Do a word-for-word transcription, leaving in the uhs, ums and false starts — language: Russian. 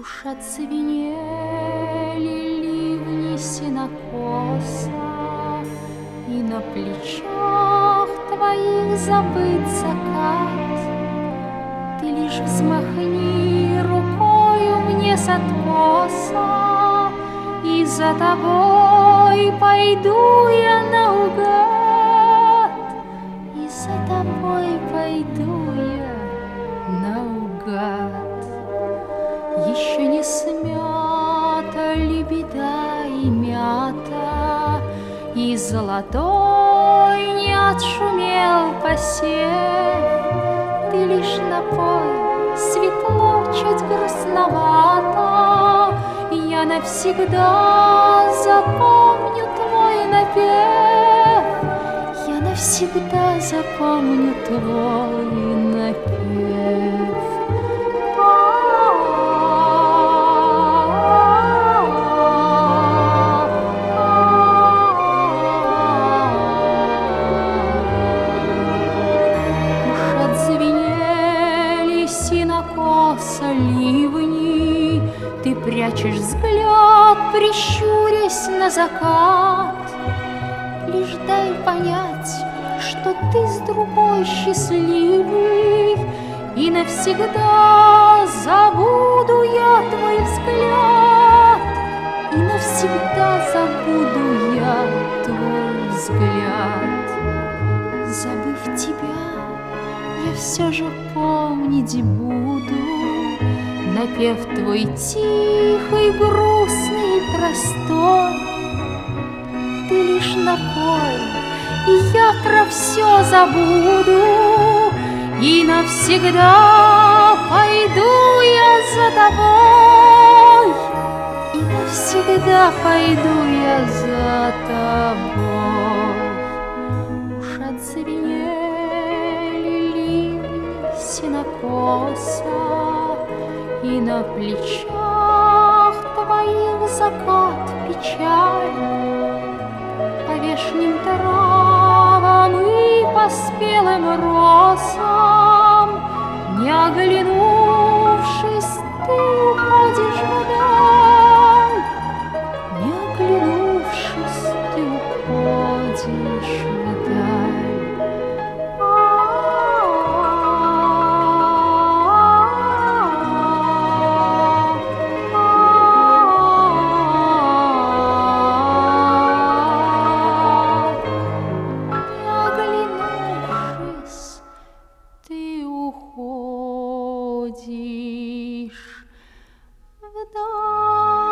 Уж отзвенели ливни сенокоса, и на плечах твоих забыт закат. Ты лишь взмахни рукою мне с откоса, и за тобой пойду я наугад, и за тобой пойду я наугад. Еще не смята лебеда и мята, и золотой не отшумел посев. Ты лишь напой, светло, чуть грустновато, я навсегда запомню твой напев. Я навсегда запомню твой напев. Сенокоса ливни, ты прячешь взгляд, прищурясь на закат. Лишь дай понять, что ты с другой счастливый, и навсегда забуду я твой взгляд, и навсегда забуду я твой взгляд. Забыв тебя, я все же помнить буду напев твой тихий, грустный, простой. Ты лишь напой, и я про все забуду, и навсегда пойду я за тобой, и навсегда пойду я за тобой. Уж отзвенели сенокоса, и на плечах твоих закат печаль. По вешним травам и по спелым росам, не оглянувшись, ты уходишь вдаль, не оглянувшись, ты уходишь вдаль. Уходишь вдаль.